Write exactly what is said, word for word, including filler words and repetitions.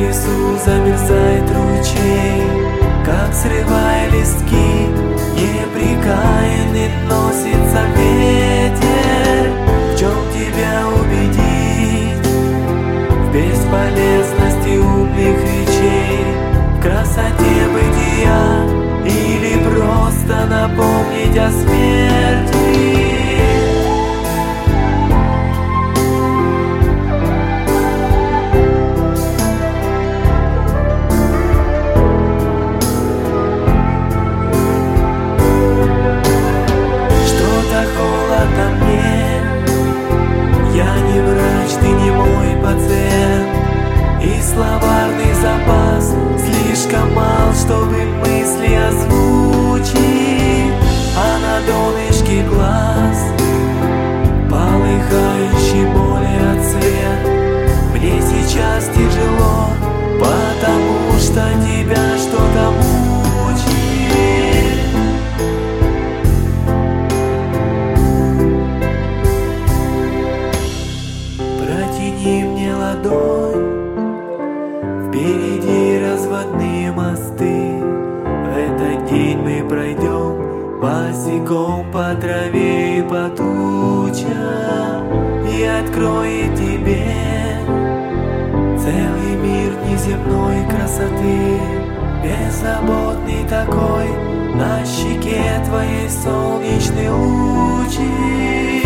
лесу замерзает ручей, как срывая листки, неприкаянный носится ветер. В чем тебя убедить? В бесполезности умных речей, в красоте бытия, или просто напомнить о смерти? Ты не мой пациент, и словарный запас слишком мал, чтобы мысли озвучить. А на донышке глаз полыхающий болью цвет. Мне сейчас тяжело, потому что тебя что-то мучит. Протяни мне ладонь, впереди разводные мосты. В этот день мы пройдем босиком по траве и по тучам, и откроет тебе целый мир неземной красоты. Беззаботный такой, на щеке твоей солнечный лучик.